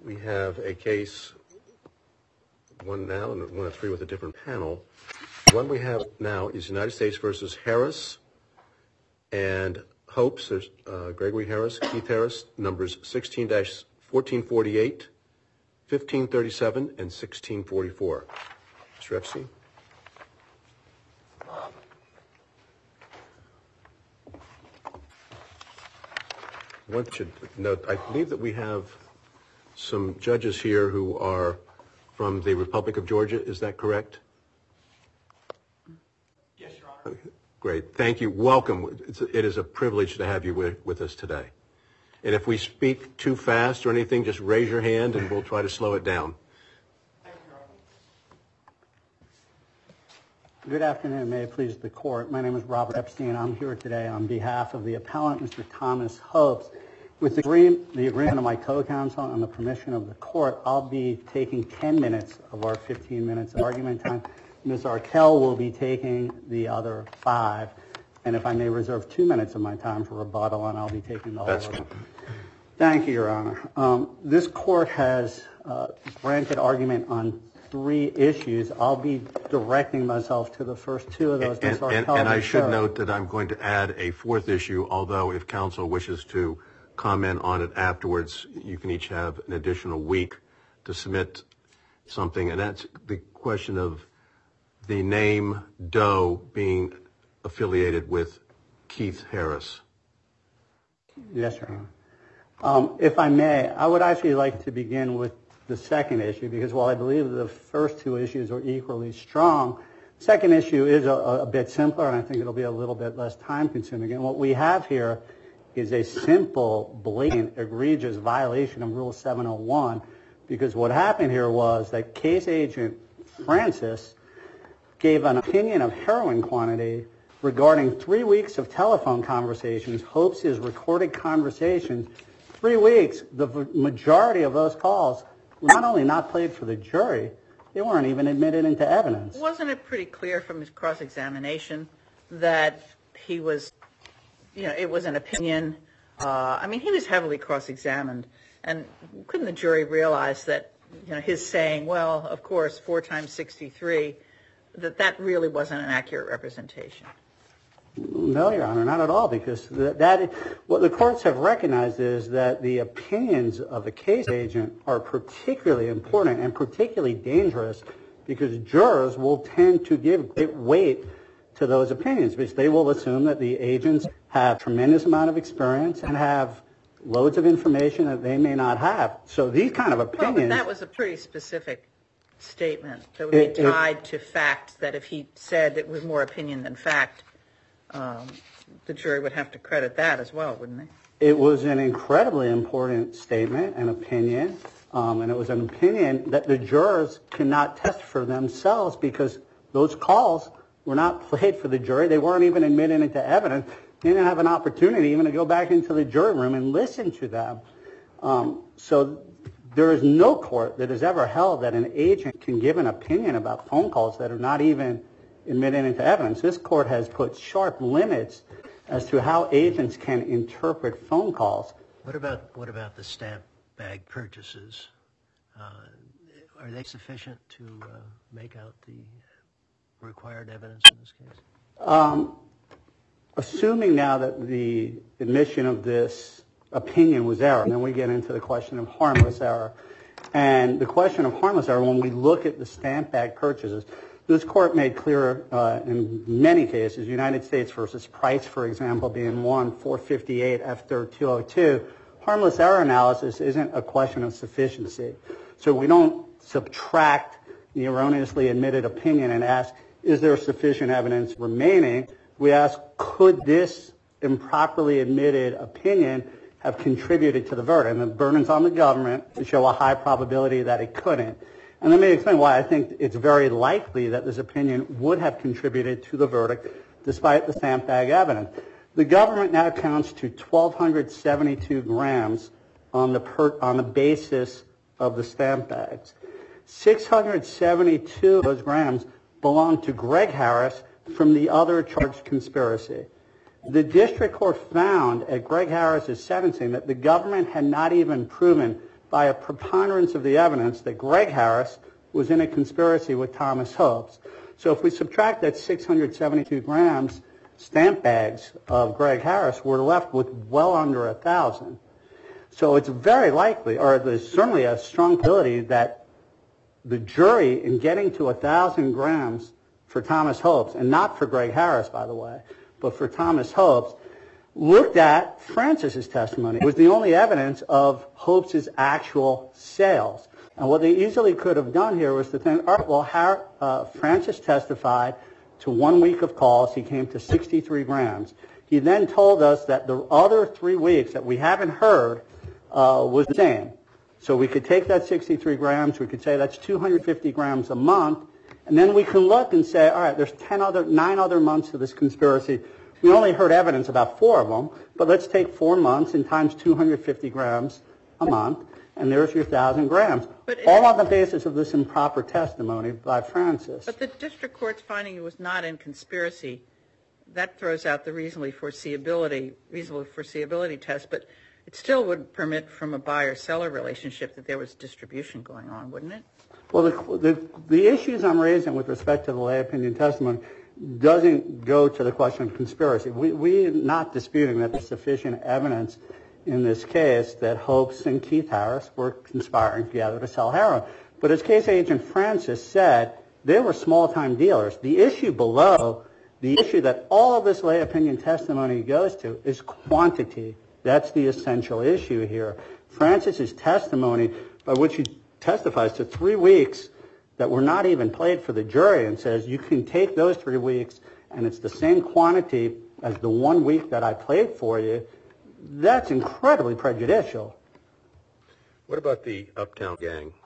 We have a case, one now and one of three with a different panel. The one we have now is United States versus Harris and Hopes. There's Gregory Harris, Keith Harris, numbers 16-1448, 1537, and 1644. Mr. Epstein. One should note, I believe that we have some judges here who are from the Republic of Georgia. Is that correct? Yes, Your Honor. Great. Thank you. Welcome. It is a privilege to have you with us today. And if we speak too fast or anything, just raise your hand and we'll try to slow it down. Thank you, Your Honor. Good afternoon. May it please the court. My name is Robert Epstein. I'm here today on behalf of the appellant, Mr. Thomas Hopes. With the agreement of my co-counsel and the permission of the court, I'll be taking 10 minutes of our 15 minutes of argument time. Ms. Arkell will be taking the other 5. And if I may reserve 2 minutes of my time for rebuttal, and I'll be taking the whole That's of it. good. Thank you, Your Honor. This court has granted argument on 3 issues. I'll be directing myself to the first 2 of those. And I should note that I'm going to add a 4th issue, although if counsel wishes to comment on it afterwards, you can each have an additional week to submit something. And that's the question of the name Doe being affiliated with Keith Harris. Yes, Your Honor. If I may, I would actually like to begin with the second issue, because while I believe the first 2 issues are equally strong, the second issue is a bit simpler, and I think it'll be a little bit less time-consuming. And what we have here is a simple, blatant, egregious violation of Rule 701, because what happened here was that case agent Francis gave an opinion of heroin quantity regarding 3 weeks of telephone conversations, Hopes his recorded conversations. 3 weeks, the majority of those calls were not only not played for the jury, they weren't even admitted into evidence. Wasn't it pretty clear from his cross-examination that he was, it was an opinion? He was heavily cross-examined, and couldn't the jury realize that, his saying, well, of course, 4 times 63, that really wasn't an accurate representation? No, Your Honor, not at all, because what the courts have recognized is that the opinions of the case agent are particularly important and particularly dangerous, because jurors will tend to give great weight to those opinions, because they will assume that the agents have a tremendous amount of experience and have loads of information that they may not have. So these kind of opinions... Well, but that was a pretty specific statement that would be tied to fact, that if he said it was more opinion than fact, the jury would have to credit that as well, wouldn't they? It was an incredibly important statement, an opinion, and it was an opinion that the jurors cannot test for themselves, because those calls were not played for the jury. They weren't even admitted into evidence. They didn't have an opportunity even to go back into the jury room and listen to them. So there is no court that has ever held that an agent can give an opinion about phone calls that are not even admitted into evidence. This court has put sharp limits as to how agents can interpret phone calls. What about the stamp bag purchases? Are they sufficient to make out the required evidence in this case? Assuming now that the admission of this opinion was error, and then we get into the question of harmless error. And the question of harmless error, when we look at the stamp bag purchases, this court made clear in many cases, United States versus Price, for example, being 458 F3rd 202, harmless error analysis isn't a question of sufficiency. So we don't subtract the erroneously admitted opinion and ask, is there sufficient evidence remaining? We ask, could this improperly admitted opinion have contributed to the verdict? And the burden's on the government to show a high probability that it couldn't. And let me explain why I think it's very likely that this opinion would have contributed to the verdict despite the stamp bag evidence. The government now counts to 1,272 grams on the basis of the stamp bags. 672 of those grams belong to Greg Harris from the other charged conspiracy. The district court found at Greg Harris's sentencing that the government had not even proven by a preponderance of the evidence that Greg Harris was in a conspiracy with Thomas Hopes. So if we subtract that 672 grams stamp bags of Greg Harris, we're left with well under 1,000. So it's very likely, or there's certainly a strong probability that the jury, in getting to 1,000 grams for Thomas Hopes, and not for Greg Harris, by the way, but for Thomas Hopes, looked at Francis's testimony. It was the only evidence of Hopes' actual sales. And what they easily could have done here was to think, all right, well, Francis testified to 1 week of calls. He came to 63 grams. He then told us that the other 3 weeks that we haven't heard was the same. So we could take that 63 grams, we could say that's 250 grams a month, and then we can look and say, all right, there's 9 other months of this conspiracy. We only heard evidence about 4 of them, but let's take 4 months and times 250 grams a month, and there's your 1,000 grams. All on the basis of this improper testimony by Francis. But the district court's finding it was not in conspiracy. That throws out the reasonable foreseeability test, but it still would permit from a buyer-seller relationship that there was distribution going on, wouldn't it? Well, the issues I'm raising with respect to the lay opinion testimony doesn't go to the question of conspiracy. We're not disputing that there's sufficient evidence in this case that Hopes and Keith Harris were conspiring together to sell heroin. But as case agent Francis said, they were small-time dealers. The issue below, the issue that all of this lay opinion testimony goes to, is quantity. That's the essential issue here. Francis's testimony, by which he testifies to 3 weeks that were not even played for the jury, and says you can take those 3 weeks and it's the same quantity as the 1 week that I played for you, that's incredibly prejudicial. What about the Uptown Gang?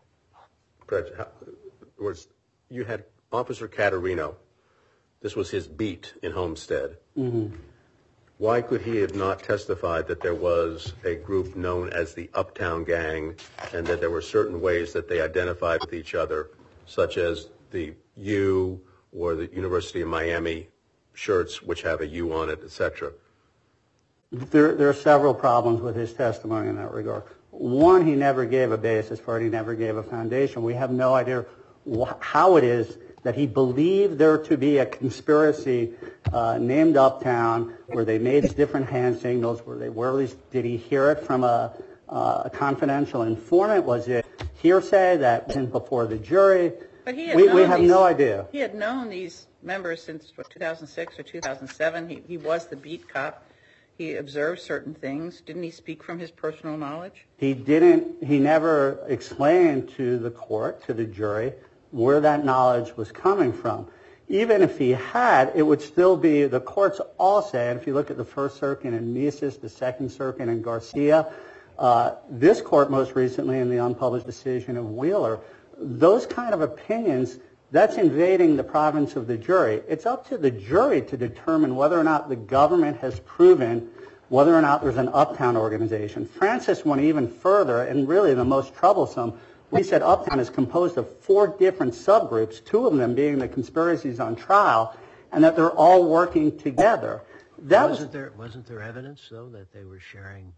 You had Officer Caterino. This was his beat in Homestead. Mm-hmm. Why could he have not testified that there was a group known as the Uptown Gang and that there were certain ways that they identified with each other, such as the U or the University of Miami shirts which have a U on it, etc.? There are several problems with his testimony in that regard. One, he never gave a basis for it. He never gave a foundation. We have no idea how it is that he believed there to be a conspiracy named Uptown where they made these different hand signals. Did he hear it from a confidential informant? Was it hearsay that went before the jury? But we have no idea. He had known these members since 2006 or 2007. He was the beat cop. He observed certain things. Didn't he speak from his personal knowledge? He didn't. He never explained to the court, to the jury, where that knowledge was coming from. Even if he had, it would still be, the courts all say, and if you look at the First Circuit in Mises, the Second Circuit in Garcia, this court most recently in the unpublished decision of Wheeler, those kind of opinions, that's invading the province of the jury. It's up to the jury to determine whether or not the government has proven whether or not there's an Uptown organization. Francis went even further, and really the most troublesome. We said Uptown is composed of 4 different subgroups, 2 of them being the conspiracies on trial, and that they're all working together. Wasn't there evidence, though, that they were sharing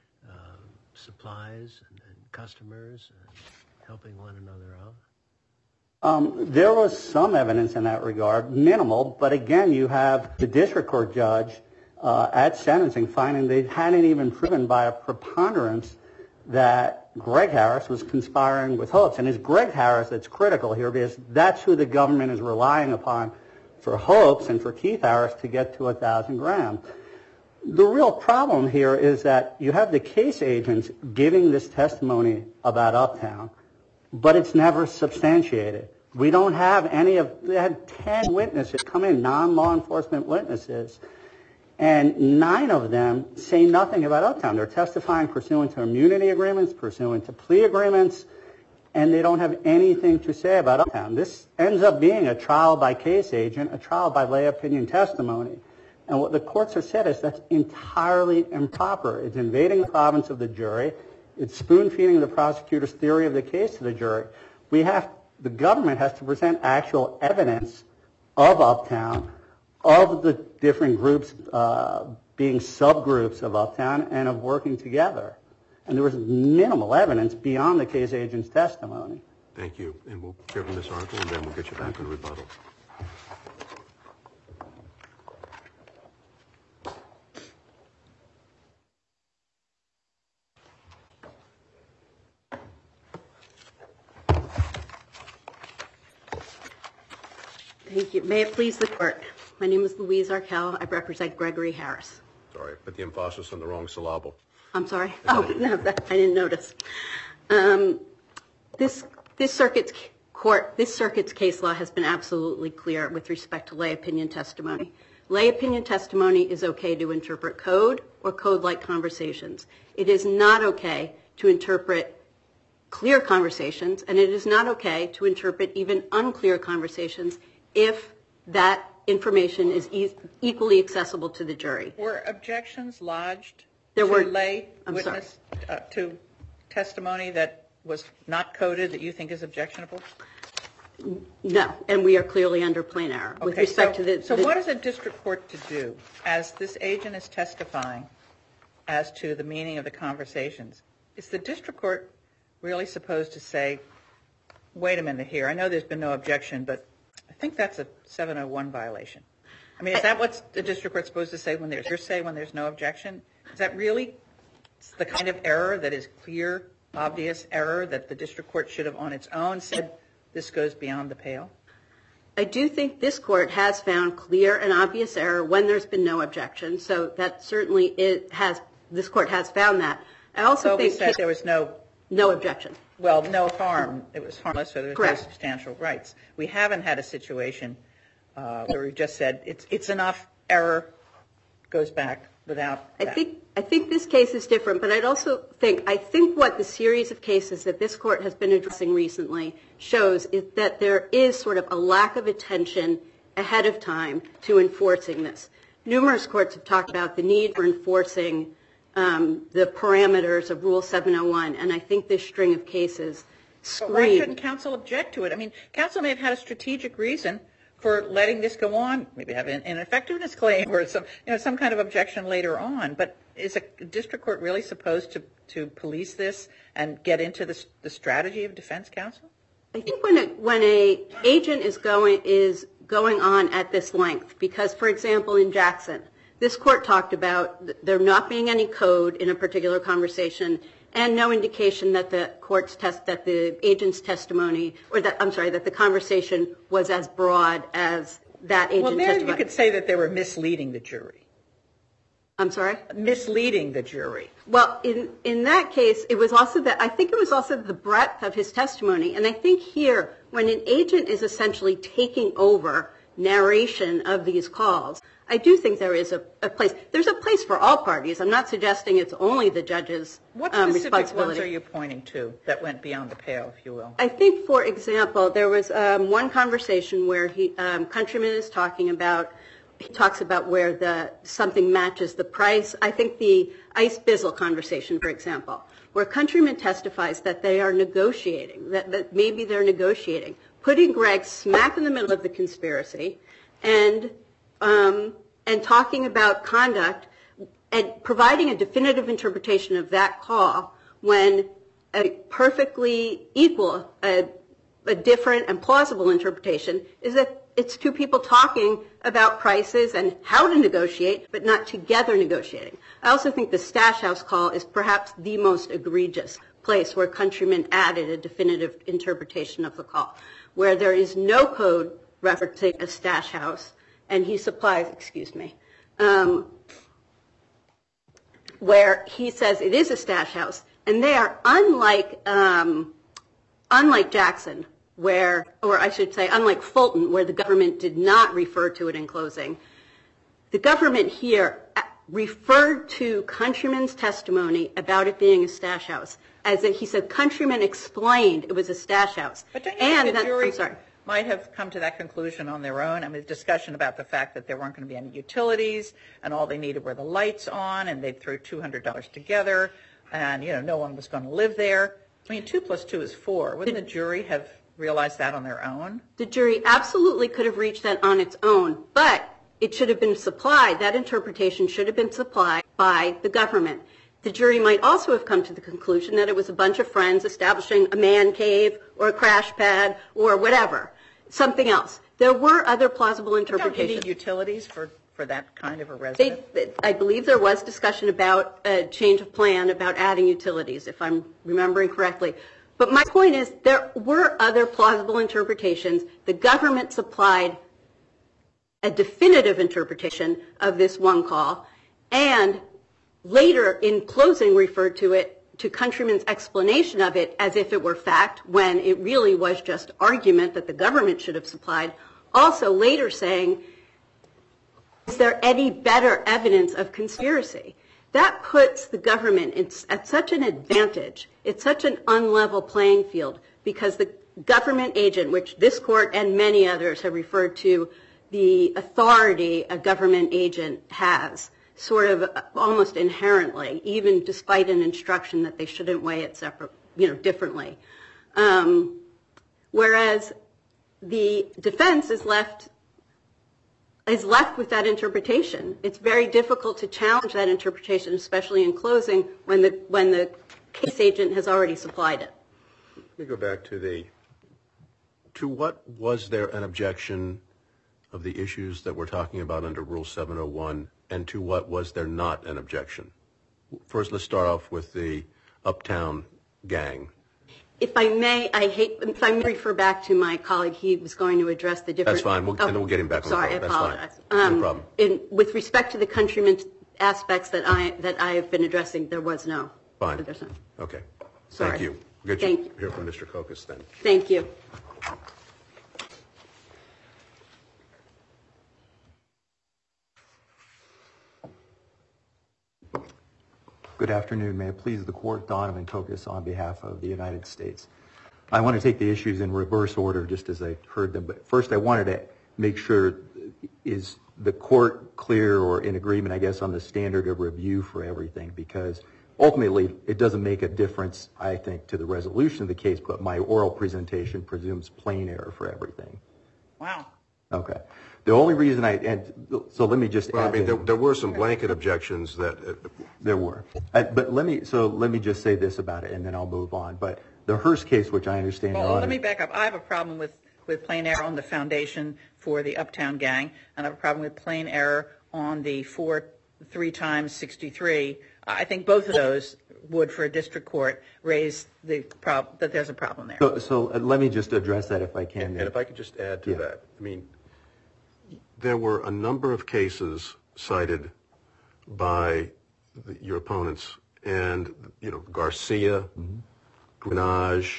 supplies and customers and helping one another out? There was some evidence in that regard, minimal, but again, you have the district court judge at sentencing finding they hadn't even proven by a preponderance that Greg Harris was conspiring with Hopes. And it's Greg Harris that's critical here because that's who the government is relying upon for Hopes and for Keith Harris to get to 1,000 grams. The real problem here is that you have the case agents giving this testimony about Uptown, but it's never substantiated. We don't have they had 10 witnesses come in, non-law enforcement witnesses, and 9 of them say nothing about Uptown. They're testifying pursuant to immunity agreements, pursuant to plea agreements, and they don't have anything to say about Uptown. This ends up being a trial by case agent, a trial by lay opinion testimony. And what the courts have said is that's entirely improper. It's invading the province of the jury. It's spoon-feeding the prosecutor's theory of the case to the jury. The government has to present actual evidence of Uptown, of the different groups being subgroups of Uptown and of working together. And there was minimal evidence beyond the case agent's testimony. Thank you. And we'll hear from Ms. Arkell, and then we'll get you back in rebuttal. Thank you. May it please the court. My name is Louise Arkell. I represent Gregory Harris. Sorry, put the emphasis on the wrong syllable. I'm sorry? Oh, no, I didn't notice. This circuit's case law has been absolutely clear with respect to lay opinion testimony. Lay opinion testimony is okay to interpret code or code-like conversations. It is not okay to interpret clear conversations, and it is not okay to interpret even unclear conversations if that information is equally accessible to the jury. Were objections lodged There to were- lay I'm witness to testimony that was not coded that you think is objectionable? No, and we are clearly under plain error. With Okay, respect to so what is a district court to do as this agent is testifying as to the meaning of the conversations? Is the district court really supposed to say, wait a minute here, I know there's been no objection, but I think that's a 701 violation. I mean, is that what the district court's supposed to say when there's no objection? Is that really the kind of error that is clear, obvious error that the district court should have on its own said this goes beyond the pale? I do think this court has found clear and obvious error when there's been no objection. So that certainly this court has found that. I also think we said there was no objection. Well, no harm. It was harmless, so there was Correct. no substantial rights. We haven't had a situation where we just said it's enough, error goes back without that. I think this case is different, but I think what the series of cases that this court has been addressing recently shows is that there is sort of a lack of attention ahead of time to enforcing this. Numerous courts have talked about the need for enforcing the parameters of Rule 701, and I think this string of cases But why scream. shouldn't counsel object to it? I mean, counsel may have had a strategic reason for letting this go on, maybe have an ineffectiveness claim or some kind of objection later on. But is a district court really supposed to police this and get into the strategy of defense counsel? I think when a agent is going on at this length, because, for example, in Jackson, this court talked about there not being any code in a particular conversation and no indication that the agent's testimony, that the conversation was as broad as that agent Well, there testified. you could say that they were misleading the jury. I'm sorry? Misleading the jury. Well, in that case, I think it was also the breadth of his testimony. And I think here, when an agent is essentially taking over narration of these calls, I do think there is a place. There's a place for all parties. I'm not suggesting it's only the judge's What specific responsibility. ones are you pointing to that went beyond the pale, if you will? I think, for example, there was one conversation where Countryman is talking about. He talks about where something matches the price. I think the Ice Bizzle conversation, for example, where Countryman testifies that they are negotiating, that maybe they're negotiating, putting Greg smack in the middle of the conspiracy, and talking about conduct and providing a definitive interpretation of that call when a perfectly equal, a different and plausible interpretation is that it's two people talking about prices and how to negotiate, but not together negotiating. I also think the Stash House call is perhaps the most egregious place where Countryman added a definitive interpretation of the call, where there is no code referencing a stash house, and he supplies, where he says it is a stash house, and they are unlike Jackson, unlike Fulton, where the government did not refer to it in closing. The government here referred to Countryman's testimony about it being a stash house, as he said Countryman explained it was a stash house. But don't you think the jury might have come to that conclusion on their own? I mean, discussion about the fact that there weren't going to be any utilities, and all they needed were the lights on, and they'd throw $200 together, and, no one was going to live there. I mean, 2 + 2 is 4. Wouldn't the jury have realized that on their own? The jury absolutely could have reached that on its own, but it should have been supplied. That interpretation should have been supplied by the government. the jury might also have come to the conclusion that it was a bunch of friends establishing a man cave or a crash pad or whatever, something else. There were other plausible interpretations. Don't you need utilities for that kind of a residence? I believe there was discussion about a change of plan, about adding utilities, if I'm remembering correctly. But my point is there were other plausible interpretations. The government supplied a definitive interpretation of this one call, and later in closing referred to it, to Countryman's explanation of it as if it were fact, when it really was just argument that the government should have supplied. Also later saying, is there any better evidence of conspiracy? That puts the government at such an advantage. It's such an unlevel playing field because the government agent, which this court and many others have referred to, the authority a government agent has, sort of almost inherently, even despite an instruction that they shouldn't weigh it differently. Whereas the defense is left with that interpretation. It's very difficult to challenge that interpretation, especially in closing, when the case agent has already supplied it. Let me go back to what was there an objection of the issues that we're talking about under Rule 701, and to what was there not an objection? First, let's start off with the Uptown gang. If I may, if I may refer back to my colleague, he was going to address the different... That's fine, and we'll get him back on the phone. Sorry, I apologize. No problem. With respect to the Countryman aspects that I have been addressing, there was no. Fine. There's none. Okay. Sorry. Thank you. We'll get you hear from Mr. Kokos then. Thank you. Good afternoon. May it please the Court, Donovan Kokos on behalf of the United States. I want to take the issues in reverse order just as I heard them, but first I wanted to make sure, is the Court clear or in agreement, I guess, on the standard of review for everything? Because ultimately it doesn't make a difference, I think, to the resolution of the case, but my oral presentation presumes plain error for everything. Wow. Okay. The only reason so let me just add. Well, I mean, there were some blanket objections that. There were. But let me just say this about it, and then I'll move on. But the Hearst case, which I understand. Well, let me back up. I have a problem with plain error on the foundation for the Uptown gang, and I have a problem with plain error on the 3 times 63. I think both of those would, for a district court, raise the problem that there's a problem there. So let me just address that if I can. And if I could just add to that. I mean, there were a number of cases cited by your opponents, and, Garcia, Grenage,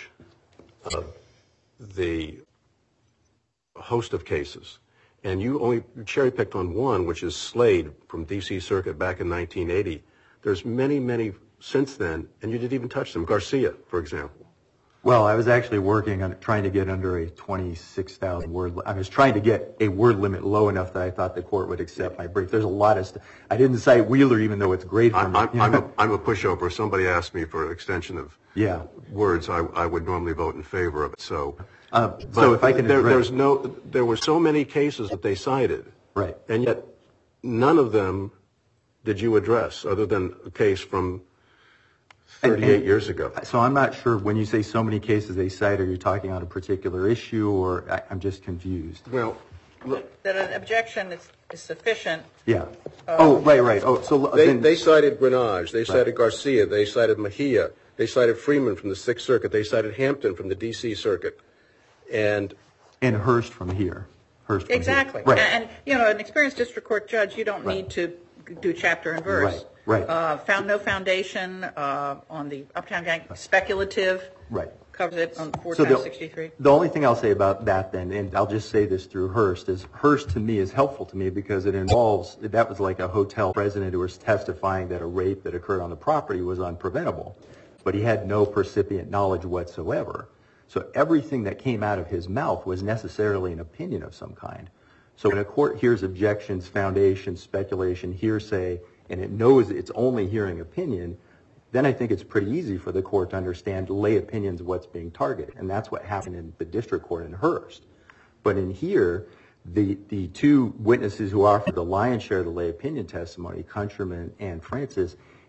the host of cases. And you only cherry-picked on one, which is Slade from D.C. Circuit back in 1980. There's many, many since then, and you didn't even touch them. Garcia, for example. Well, I was actually working on trying to get under a 26,000 word. I was trying to get a word limit low enough that I thought the court would accept my brief. There's a lot of stuff. I didn't cite Wheeler, even though it's great for me. I'm a pushover. If somebody asked me for an extension of words, I would normally vote in favor of it. So if I can address, there were so many cases that they cited, right, and yet none of them did you address, other than a case from 38 years ago. So I'm not sure, when you say so many cases they cite, are you talking on a particular issue, or I'm just confused? Well, that an objection is sufficient. Yeah. Right. Oh, so they cited Grenage, they cited Garcia, they cited Mejia, they cited Freeman from the Sixth Circuit, they cited Hampton from the D.C. Circuit, and Hearst from here. Exactly. Right. And an experienced district court judge, you don't need to do chapter and verse. Right. Found no foundation on the Uptown gang. Speculative. Right. Covers it on 4 times 63. The only thing I'll say about that then, and I'll just say this through Hearst, is Hearst to me is helpful to me because it involves, that was like a hotel president who was testifying that a rape that occurred on the property was unpreventable, but he had no percipient knowledge whatsoever. So everything that came out of his mouth was necessarily an opinion of some kind. So when a court hears objections, foundation, speculation, hearsay, and it knows it's only hearing opinion, then I think it's pretty easy for the court to understand lay opinions of what's being targeted. And that's what happened in the district court in Hearst. But in here, the two witnesses who offered the lion's share of the lay opinion testimony, Countryman and Francis,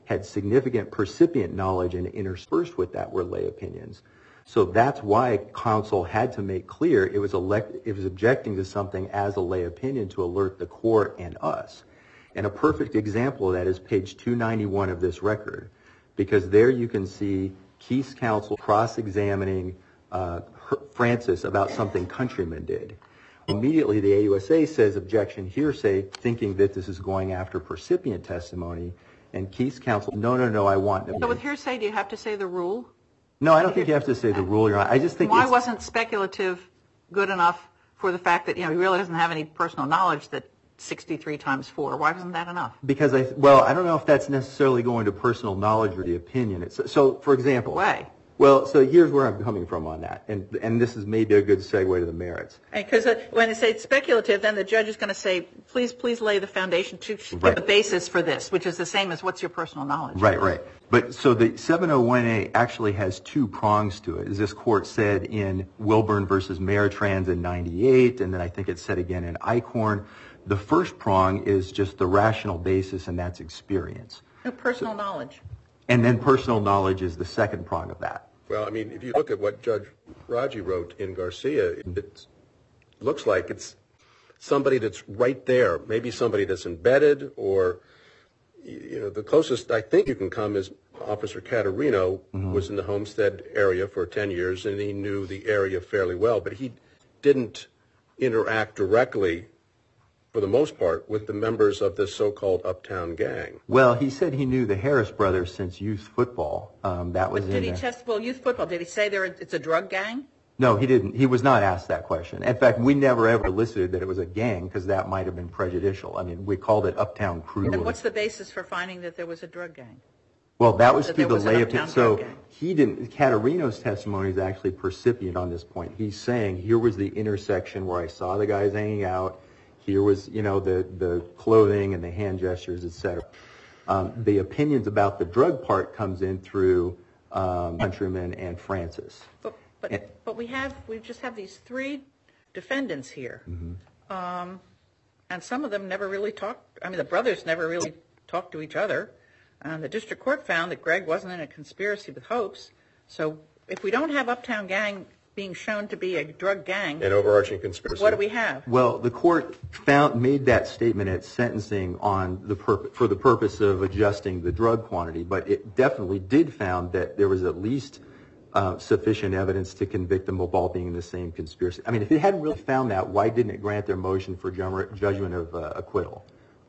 had significant percipient knowledge, and interspersed with that were lay opinions. So that's why counsel had to make clear it was objecting to something as a lay opinion to alert the court and us. And a perfect example of that is page 291 of this record, because there you can see Keith's counsel cross-examining Francis about something Countryman did. Immediately the AUSA says objection hearsay, thinking that this is going after percipient testimony, and Keith's counsel, no, I want no. So with hearsay, do you have to say the rule? No, I don't think you have to say the rule, Your Honor. I just think Why wasn't speculative good enough for the fact that, he really doesn't have any personal knowledge that 63 times 4? Why wasn't that enough? Because I don't know if that's necessarily going to personal knowledge or the opinion. So, for example. Why? Well, so here's where I'm coming from on that, and this is maybe a good segue to the merits. Because when they say it's speculative, then the judge is going to say, please lay the foundation to give the basis for this, which is the same as what's your personal knowledge. Right. But so the 701A actually has two prongs to it. As this court said in Wilburn versus Meritrans in 98, and then I think it said again in Eichhorn, the first prong is just the rational basis, and that's experience. No, personal knowledge. And then personal knowledge is the second prong of that. Well, I mean, if you look at what Judge Raji wrote in Garcia, it looks like it's somebody that's right there, maybe somebody that's embedded, or, the closest I think you can come is Officer Caterino was in the Homestead area for 10 years, and he knew the area fairly well, but he didn't interact directly, for the most part, with the members of this so-called Uptown gang. Well, he said he knew the Harris brothers since youth football. That was did he test youth football? Did he say it's a drug gang? No, he didn't. He was not asked that question. In fact, we never ever elicited that it was a gang because that might have been prejudicial. I mean, we called it Uptown Crew. And what's the basis for finding that there was a drug gang? Well, that was through the lay opinion. So gang. he didn't. Caterino's testimony is actually percipient on this point. He's saying here was the intersection where I saw the guys hanging out. Here was, the clothing and the hand gestures, et cetera. The opinions about the drug part comes in through Countryman and Francis. But we just have these three defendants here, and some of them never really talked. I mean, the brothers never really talked to each other. The district court found that Greg wasn't in a conspiracy with Hopes. So if we don't have Uptown Gang being shown to be a drug gang, an overarching conspiracy, what do we have? Well, the court made that statement at sentencing for the purpose of adjusting the drug quantity, but it definitely did found that there was at least sufficient evidence to convict them of all being in the same conspiracy. I mean, if it hadn't really found that, why didn't it grant their motion for judgment of acquittal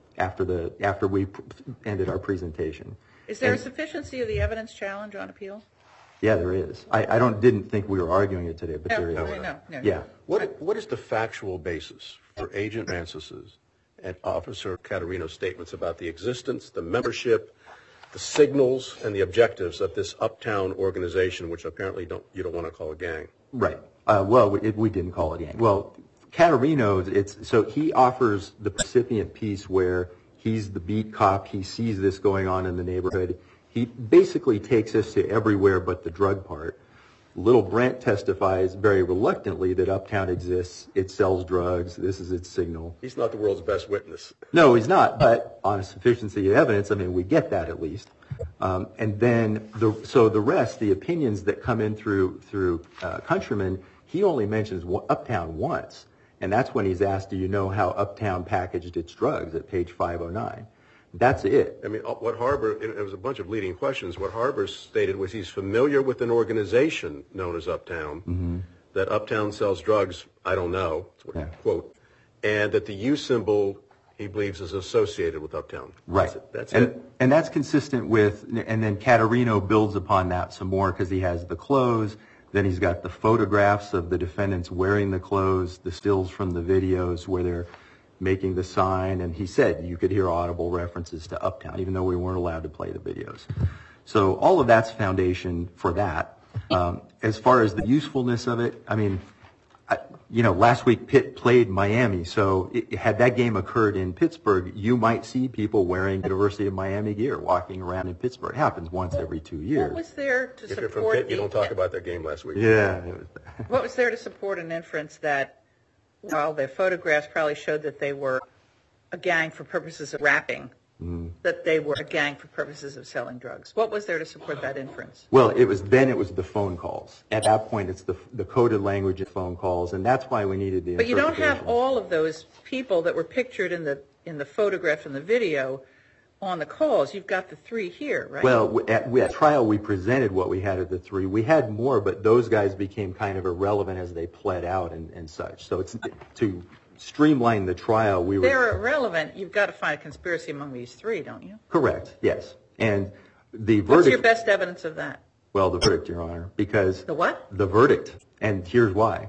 after we ended our presentation? Is there a sufficiency of the evidence challenge on appeal? Yeah, there is. I didn't think we were arguing it today, but there is. No. Yeah. What is the factual basis for Agent Francis's and Officer Caterino's statements about the existence, the membership, the signals, and the objectives of this Uptown organization, which apparently you don't want to call a gang? Right. We didn't call it a gang. Well, Caterino's, so he offers the recipient piece where he's the beat cop. He sees this going on in the neighborhood. He basically takes us to everywhere but the drug part. Little Brent testifies very reluctantly that Uptown exists. It sells drugs. This is its signal. He's not the world's best witness. No, he's not. But on a sufficiency of evidence, I mean, we get that at least. And then the rest, the opinions that come in through Countryman, he only mentions Uptown once. And that's when he's asked, do you know how Uptown packaged its drugs at page 509? That's it. I mean, what Harbour, it was a bunch of leading questions. What Harbour stated was he's familiar with an organization known as Uptown, that Uptown sells drugs, I don't know, quote, and that the U symbol he believes is associated with Uptown. Right. That's it. And that's consistent with, and then Caterino builds upon that some more because he has the clothes, then he's got the photographs of the defendants wearing the clothes, the stills from the videos where they're making the sign, and he said you could hear audible references to Uptown, even though we weren't allowed to play the videos. So all of that's foundation for that. As far as the usefulness of it, I mean, last week Pitt played Miami, so had that game occurred in Pittsburgh, you might see people wearing University of Miami gear walking around in Pittsburgh. It happens once every 2 years. What was there to If you're from support Pitt, you don't talk about that game last week. Yeah. What was there to support an inference that while their photographs probably showed that they were a gang for purposes of rapping, that they were a gang for purposes of selling drugs? What was there to support that inference? Well, it was the phone calls. At that point, it's the coded language of phone calls, and that's why we needed the But you don't have interpretation. all of those people that were pictured in the photograph and the video on the calls. You've got the 3 here, right? Well, at trial, we presented what we had of the 3. We had more, but those guys became kind of irrelevant as they pled out and such. So it's to streamline the trial. They're irrelevant. You've got to find a conspiracy among these 3, don't you? Correct. Yes. And the verdict. What's your best evidence of that? Well, the verdict, Your Honor, because The what? The verdict, and here's why.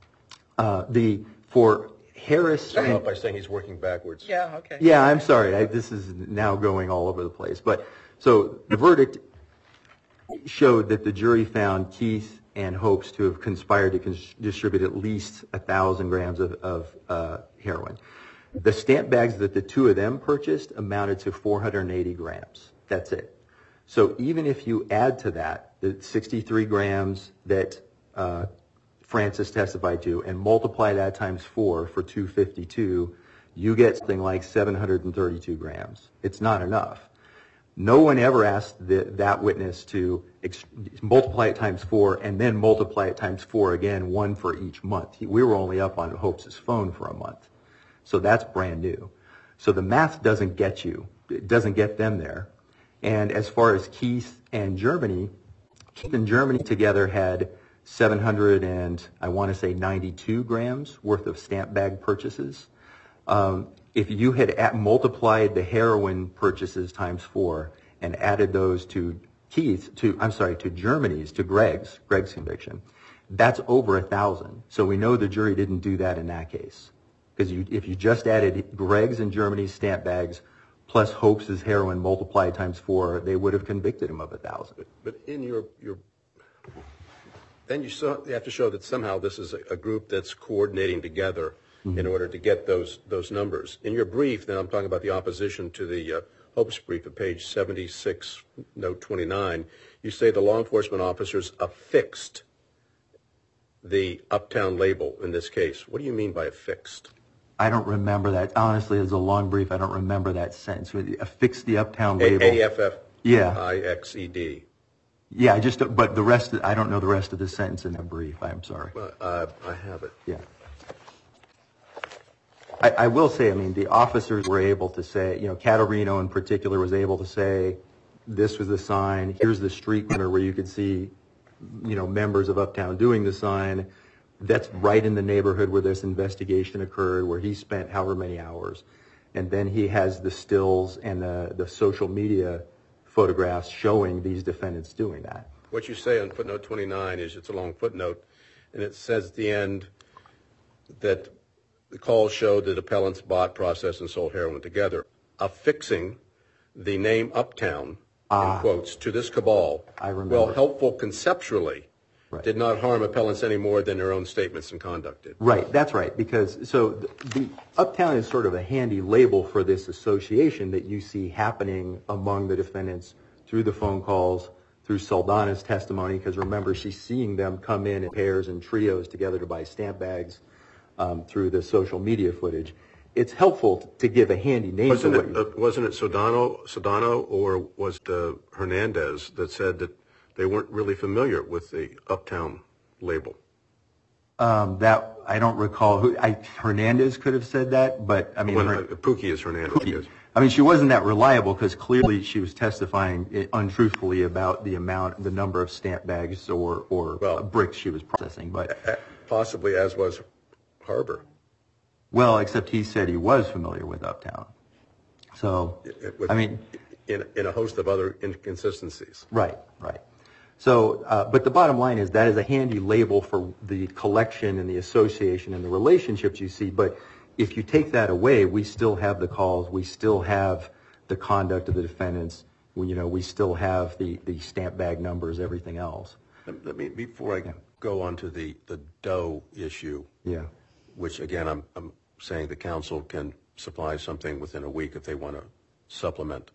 For Harris. Start off by saying he's working backwards. Yeah, okay. Yeah, I'm sorry. This is now going all over the place. But so the verdict showed that the jury found Keith and Hopes to have conspired to distribute at least 1,000 grams of heroin. The stamp bags that the 2 of them purchased amounted to 480 grams. That's it. So even if you add to that the 63 grams that Francis testified to and multiply that times 4 for 252, you get something like 732 grams. It's not enough. No one ever asked that witness to multiply it times 4 and then multiply it times 4 again, 1 for each month. We were only up on Hopes' phone for a month. So that's brand new. So the math doesn't get you. It doesn't get them there. And as far as Keith and Germany together had 792 grams worth of stamp bag purchases. If you had multiplied the heroin purchases times 4 and added those to Greg's conviction, that's over 1,000. So we know the jury didn't do that in that case. Because if you just added Greg's and Germany's stamp bags plus Hopes' heroin multiplied times 4, they would have convicted him of 1,000. But in your then you have to show that somehow this is a group that's coordinating together in order to get those numbers. In your brief, then I'm talking about the opposition to the Hopes brief at page 76, note 29, you say the law enforcement officers affixed the Uptown label in this case. What do you mean by affixed? I don't remember that. Honestly, it's a long brief. I don't remember that sentence. Affixed the Uptown label. AFFIXED. Yeah, but the rest, I don't know the rest of the sentence in that brief. I'm sorry. Well, I have it. Yeah. I will say, the officers were able to say, Catarino in particular was able to say, this was the sign, here's the street corner where you could see, members of Uptown doing the sign. That's right in the neighborhood where this investigation occurred, where he spent however many hours. And then he has the stills and the social media photographs showing these defendants doing that. What you say on footnote 29 is, it's a long footnote, and it says at the end that the calls showed that appellants bought, processed, and sold heroin together, affixing the name Uptown, in quotes, to this cabal. I remember. Well, helpful conceptually, Right. did not harm appellants any more than their own statements and conduct did. Right, that's right, because the Uptown is sort of a handy label for this association that you see happening among the defendants through the phone calls, through Saldana's testimony, because remember, she's seeing them come in pairs and trios together to buy stamp bags, through the social media footage. It's helpful to give a handy name. Wasn't it Sodano, or was it Hernandez that said that they weren't really familiar with the Uptown label? That I don't recall. Hernandez could have said that, but Pookie is Hernandez. Pookie. She wasn't that reliable because clearly she was testifying untruthfully about the number of stamp bags or bricks she was processing. But possibly, as was Harbor. Well, except he said he was familiar with Uptown. So, in a host of other inconsistencies. Right. So, but the bottom line is that is a handy label for the collection and the association and the relationships you see. But if you take that away, we still have the calls, we still have the conduct of the defendants, we still have the stamp bag numbers, everything else. Let me, before I go on to the Doe issue, which again I'm saying the council can supply something within a week if they want to supplement.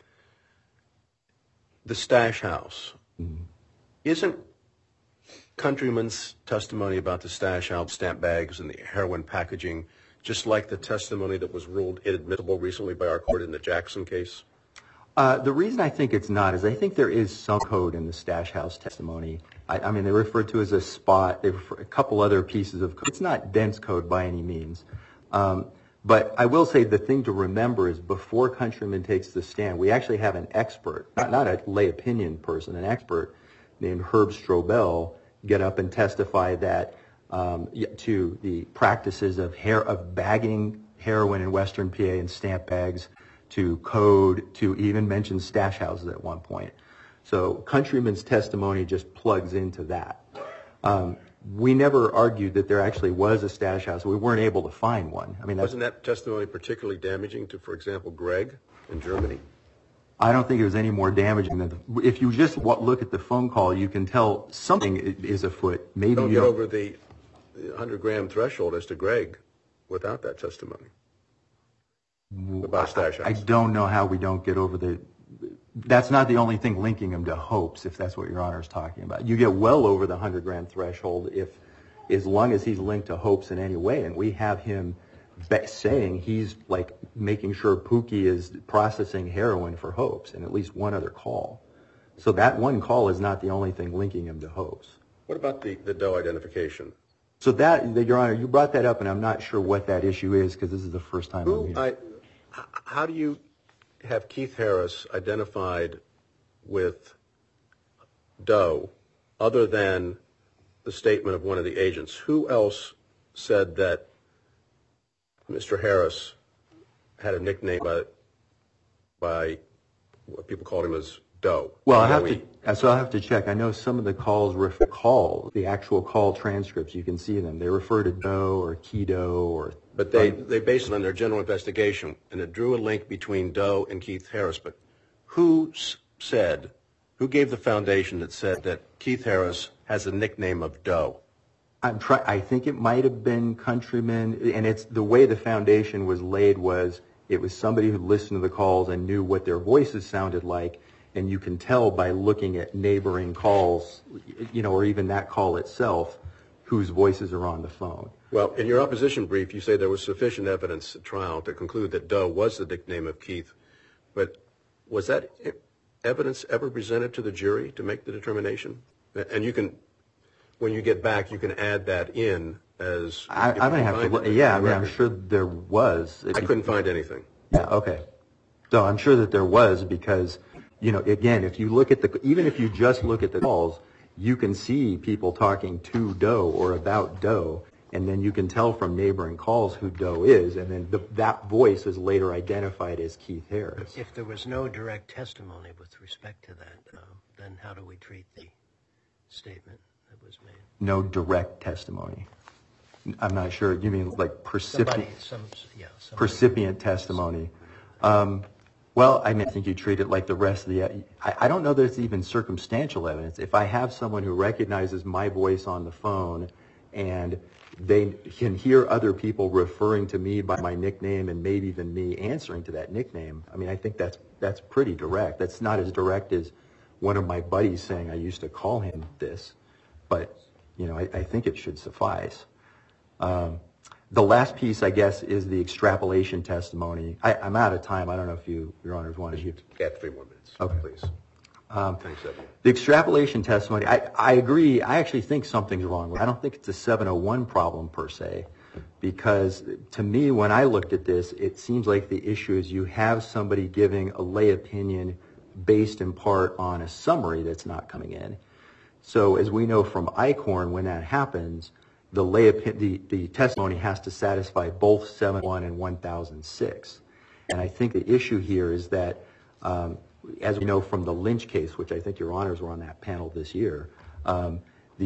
The stash house. Isn't Countryman's testimony about the stash house, stamp bags, and the heroin packaging just like the testimony that was ruled inadmissible recently by our court in the Jackson case? The reason I think it's not is I think there is some code in the Stash House testimony. I mean, they refer to it as a spot. They refer a couple other pieces of code. It's not dense code by any means. But I will say the thing to remember is before Countryman takes the stand, we actually have an expert, not a lay opinion person, an expert named Herb Strobel get up and testify that to the practices of bagging heroin in Western PA in stamp bags, to code, to even mention stash houses at one point. So Countryman's testimony just plugs into that. We never argued that there actually was a stash house. We weren't able to find one. I mean, wasn't that testimony particularly damaging to, for example, Greg in Germany? I don't think it was any more damaging than if you just look at the phone call, you can tell something is afoot. Maybe don't you get don't over the 100-gram threshold as to Greg without that testimony about stash house. I don't know how we don't get over the. That's not the only thing linking him to Hopes, if that's what Your Honor is talking about. You get well over the 100-gram threshold as long as he's linked to Hopes in any way, and we have him saying he's like making sure Pookie is processing heroin for Hopes, and at least one other call. So that one call is not the only thing linking him to Hopes. What about the Doe identification? So that, Your Honor, you brought that up, and I'm not sure what that issue is because this is the first time I'm here. How do you have Keith Harris identified with Doe other than the statement of one of the agents? Who else said that Mr. Harris had a nickname by what people called him as Doe? Well, I'll have to check. I know some of the calls, the actual call transcripts, you can see them. They refer to Doe or Keto or. But they based it on their general investigation, and it drew a link between Doe and Keith Harris. But who gave the foundation that said that Keith Harris has a nickname of Doe? I think it might have been Countryman, and it's the way the foundation was laid was it was somebody who listened to the calls and knew what their voices sounded like, and you can tell by looking at neighboring calls, or even that call itself, whose voices are on the phone. Well, in your opposition brief, you say there was sufficient evidence at trial to conclude that Doe was the nickname of Keith. But was that evidence ever presented to the jury to make the determination? And you can, when you get back, you can add that in as. I'm going to have to. Yeah, I mean, I'm sure there was. I couldn't find anything. Yeah. Okay. So I'm sure that there was because, again, if you look at even if you just look at the calls, you can see people talking to Doe or about Doe. And then you can tell from neighboring calls who Doe is, and then that voice is later identified as Keith Harris. If there was no direct testimony with respect to that, then how do we treat the statement that was made? No direct testimony. I'm not sure. You mean like percipient testimony? Well, I think you treat it like the rest of the. I don't know that it's even circumstantial evidence. If I have someone who recognizes my voice on the phone and they can hear other people referring to me by my nickname and maybe even me answering to that nickname. I mean, I think that's pretty direct. That's not as direct as one of my buddies saying I used to call him this, but I think it should suffice. The last piece, I guess, is the extrapolation testimony. I'm out of time. I don't know if Your Honors want to. You get 3 more minutes. Okay, please. Thanks, Evan. The extrapolation testimony, I agree. I actually think something's wrong. I don't think it's a 701 problem per se, because to me, when I looked at this, it seems like the issue is you have somebody giving a lay opinion based in part on a summary that's not coming in. So as we know from ICORN, when that happens, the testimony has to satisfy both 701 and 1006. And I think the issue here is that, as we know from the Lynch case, which I think Your Honors were on that panel this year, a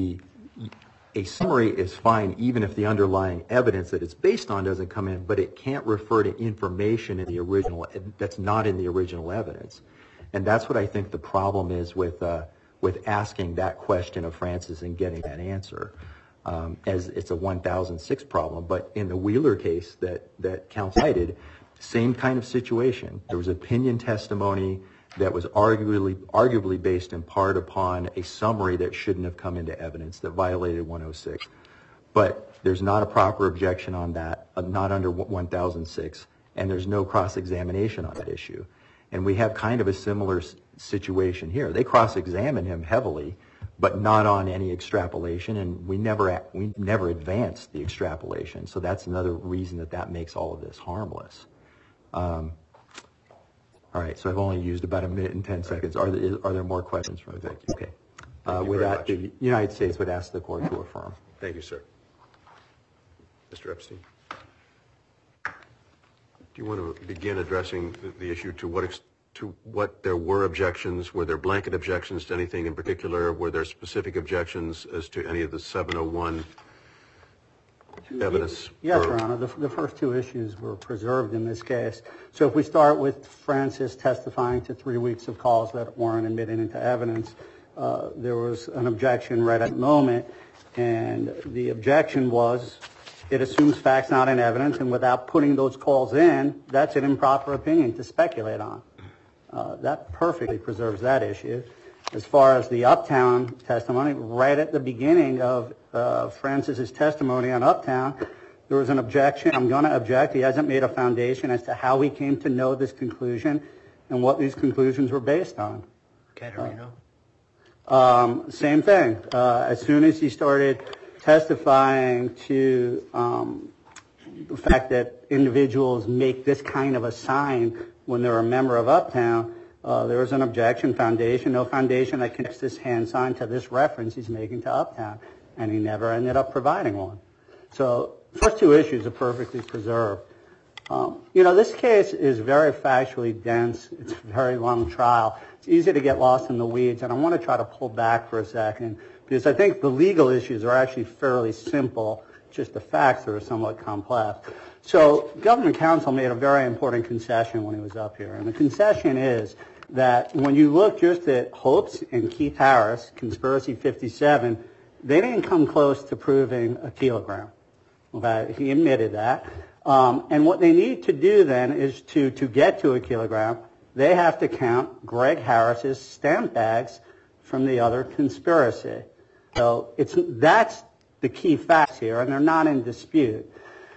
summary is fine even if the underlying evidence that it's based on doesn't come in, but it can't refer to information in the original that's not in the original evidence. And that's what I think the problem is with asking that question of Francis and getting that answer. As it's a 1006 problem, but in the Wheeler case that counsel cited, same kind of situation. There was opinion testimony that was arguably based in part upon a summary that shouldn't have come into evidence that violated 106. but there's not a proper objection on that, not under 1006, and there's no cross-examination on that issue. And we have kind of a similar situation here. They cross-examine him heavily, but not on any extrapolation, and we never advanced the extrapolation. So that's another reason that makes all of this harmless. All right, so I've only used about 1 minute and 10 seconds. Are there more questions from the Okay. With that, the United States would ask the court to affirm. Thank you, sir. Mr. Epstein. Do you want to begin addressing the issue to what there were objections? Were there blanket objections to anything in particular? Were there specific objections as to any of the 701 evidence? Yes, Your Honor. The first two issues were preserved in this case. So if we start with Francis testifying to 3 weeks of calls that weren't admitted into evidence, there was an objection right at the moment, and the objection was it assumes facts not in evidence, and without putting those calls in, that's an improper opinion to speculate on. That perfectly preserves that issue. As far as the Uptown testimony, right at the beginning of Francis's testimony on Uptown, there was an objection. I'm going to object. He hasn't made a foundation as to how he came to know this conclusion and what these conclusions were based on. Caterino? Same thing. As soon as he started testifying to the fact that individuals make this kind of a sign when they're a member of Uptown, there was an objection, foundation, no foundation that connects this hand sign to this reference he's making to Uptown, and he never ended up providing one. So the first two issues are perfectly preserved. This case is very factually dense. It's a very long trial. It's easy to get lost in the weeds, and I want to try to pull back for a second because I think the legal issues are actually fairly simple, just the facts that are somewhat complex. So government counsel made a very important concession when he was up here, and the concession is that when you look just at Hopes and Keith Harris, Conspiracy 57, they didn't come close to proving a kilogram. Okay? He admitted that. And what they need to do then is to get to a kilogram, they have to count Greg Harris's stamp bags from the other conspiracy. So that's the key facts here, and they're not in dispute.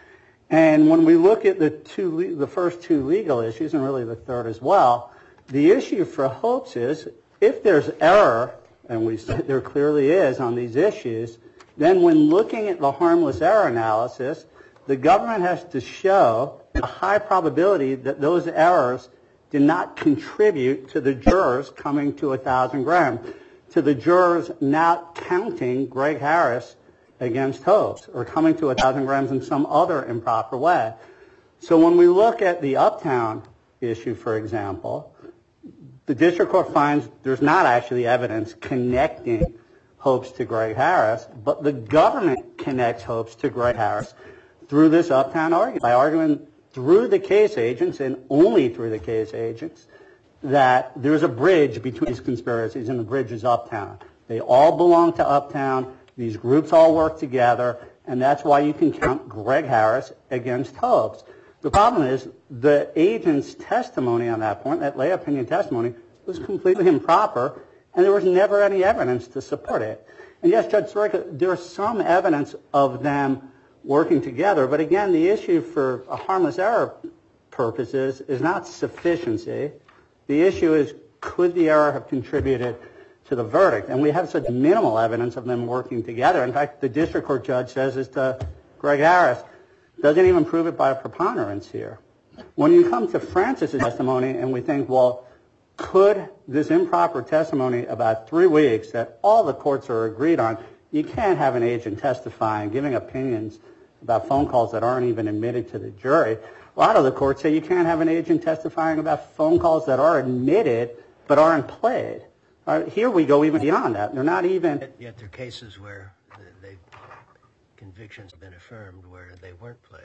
And when we look at the first two legal issues, and really the third as well, the issue for Hopes is if there's error, and there clearly is on these issues, then when looking at the harmless error analysis, the government has to show a high probability that those errors did not contribute to the jurors coming to 1,000 grams, to the jurors not counting Greg Harris against Hopes or coming to 1,000 grams in some other improper way. So when we look at the Uptown issue, for example, the district court finds there's not actually evidence connecting Hopes to Greg Harris, but the government connects Hopes to Greg Harris through this Uptown argument, by arguing through the case agents and only through the case agents that there's a bridge between these conspiracies, and the bridge is Uptown. They all belong to Uptown. These groups all work together, and that's why you can count Greg Harris against Hopes. The problem is the agent's testimony on that point, that lay opinion testimony, was completely improper, and there was never any evidence to support it. And yes, Judge Sirica, there's some evidence of them working together, but again, the issue for a harmless error purposes is not sufficiency. The issue is, could the error have contributed to the verdict? And we have such minimal evidence of them working together. In fact, the district court judge says as to Greg Harris, doesn't even prove it by a preponderance here. When you come to Francis's testimony and we think, well, could this improper testimony about 3 weeks that all the courts are agreed on, you can't have an agent testifying, giving opinions about phone calls that aren't even admitted to the jury. A lot of the courts say you can't have an agent testifying about phone calls that are admitted but aren't played. Here we go even beyond that. They're not even... Yet there are cases where convictions have been affirmed where they weren't played.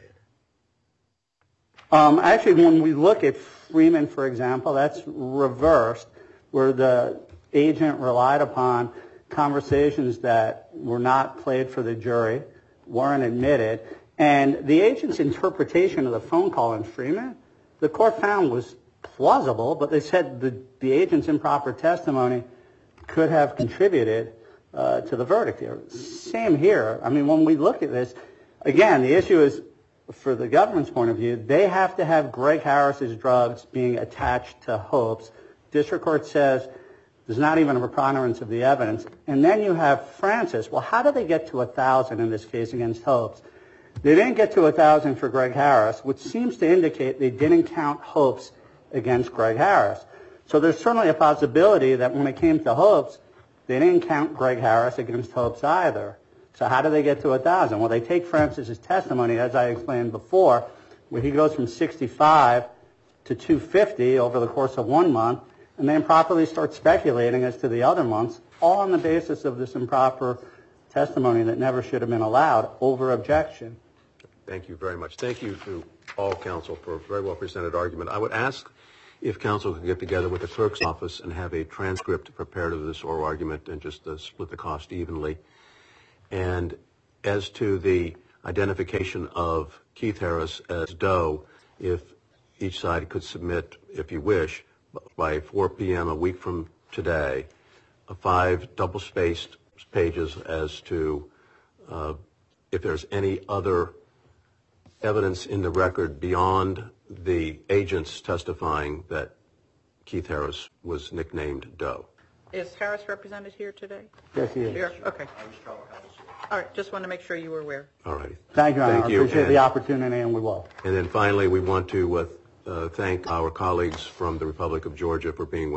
Actually, when we look at Freeman, for example, that's reversed, where the agent relied upon conversations that were not played for the jury, weren't admitted, and the agent's interpretation of the phone call in Freeman, the court found was plausible, but they said the agent's improper testimony could have contributed to the verdict here. Same here. I mean, when we look at this, again, the issue is, for the government's point of view, they have to have Greg Harris's drugs being attached to Hope's. District Court says there's not even a preponderance of the evidence. And then you have Francis. Well, how do they get to 1,000 in this case against Hope's? They didn't get to 1,000 for Greg Harris, which seems to indicate they didn't count Hope's against Greg Harris. So there's certainly a possibility that when it came to Hope's, they didn't count Greg Harris against Hope's either. So how do they get to 1,000? Well, they take Francis's testimony, as I explained before, where he goes from 65 to 250 over the course of 1 month, and then improperly start speculating as to the other months, all on the basis of this improper testimony that never should have been allowed over objection. Thank you very much. Thank you to all counsel for a very well presented argument. I would ask if counsel could get together with the clerk's office and have a transcript prepared of this oral argument and just split the cost evenly. And as to the identification of Keith Harris as Doe, if each side could submit, if you wish, by 4 p.m. a week from today, 5 double-spaced pages as to if there's any other evidence in the record beyond the agents testifying that Keith Harris was nicknamed Doe. Is Harris represented here today? Yes, he is. Here? Okay. All right, just want to make sure you were aware. All right. Thank you, Your Honor. Thank you. I appreciate the opportunity, and we will. And then finally, we want to thank our colleagues from the Republic of Georgia for being